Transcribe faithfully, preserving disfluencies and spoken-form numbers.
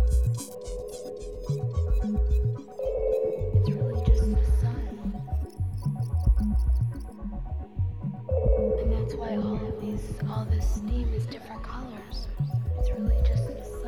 It's really just the sun. And that's why all of these, all this steam is different colors. It's really just the sun.